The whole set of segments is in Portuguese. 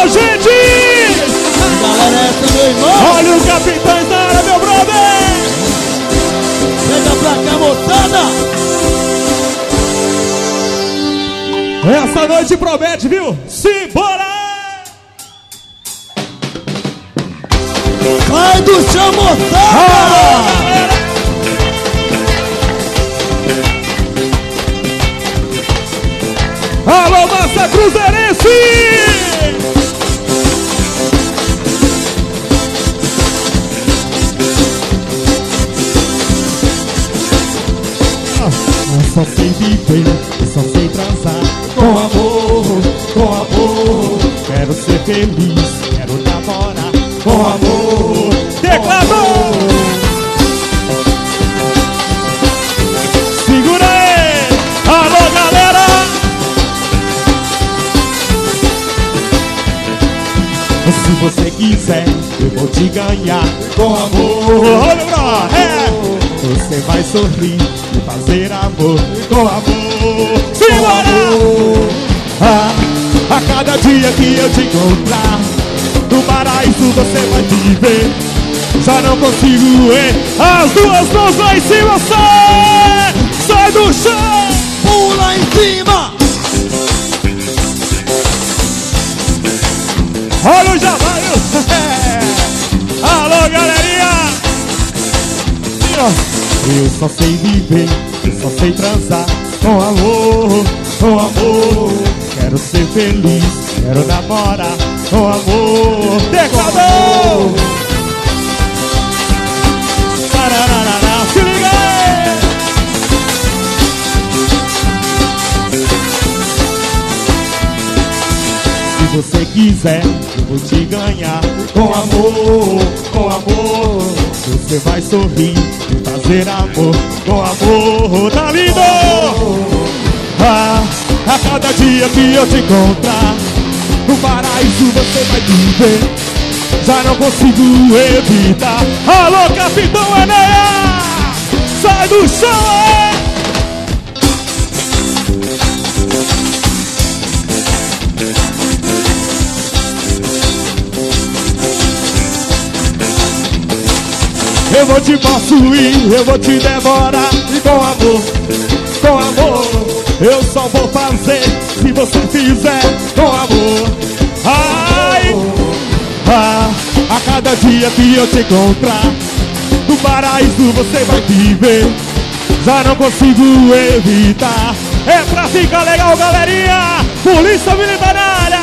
gente! Galera, essa é meu irmão. Olha o Capitães da área, meu brother! Chega pra cá, moçada. Essa noite promete, viu? Simbora! Vai do chão, moçada. Alô, massa cruzeirense! Eu só sei viver, eu só sei transar. Com amor, com amor. Quero ser feliz, quero namorar. Com amor, Teclado! Segura aí! Alô, galera! se você quiser, eu vou te ganhar. Com amor, Olha, bro! você vai sorrir e fazer amor. Com amor, Simbora! A cada dia que eu te encontrar no paraíso você vai me ver. Já não consigo ver as duas mãos lá em cima, sai do chão! Pula em cima. Olha o Jabaio! Alô, galerinha! Eu só sei viver, eu só sei transar. Com amor, com amor. Quero ser feliz, quero namorar. Com amor, Teclado! Tarararara, se liga aí! se você quiser, eu vou te ganhar. Com amor, com amor. Você vai sorrir e fazer amor. Com amor, Tá lindo! a cada dia que eu te encontrar no paraíso você vai me ver. Já não consigo evitar. Alô, Capitão Enéas! Sai do chão! Eu vou te possuir, eu vou te devorar. E com amor, eu só vou fazer se você fizer. Com amor, Ai! a cada dia que eu te encontrar no paraíso você vai me ver. Já não consigo evitar. É pra ficar legal, galerinha! Polícia Militar na área!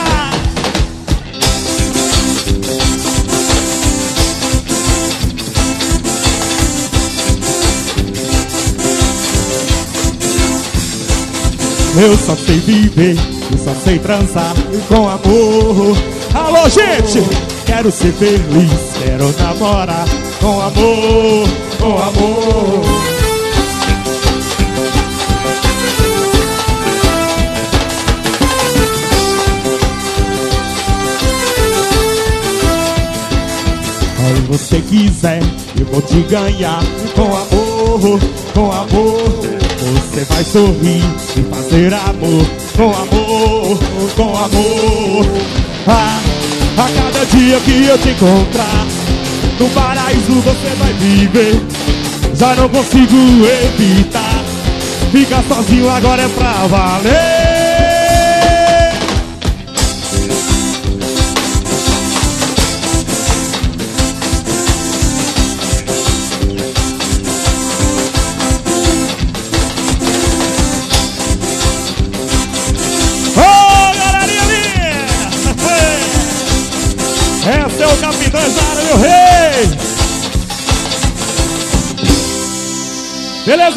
Eu só sei viver, eu só sei transar. Com amor, Alô, gente! quero ser feliz, quero namorar. Com amor, com amor. Se você quiser, eu vou te ganhar. Com amor, com amor. Você vai sorrir e fazer amor. Com amor, com amor. A cada dia que eu te encontrar no paraíso você vai viver. Já não consigo evitar. Ficar sozinho agora é pra valer. Esse é o Capitão Zara, meu rei! Beleza?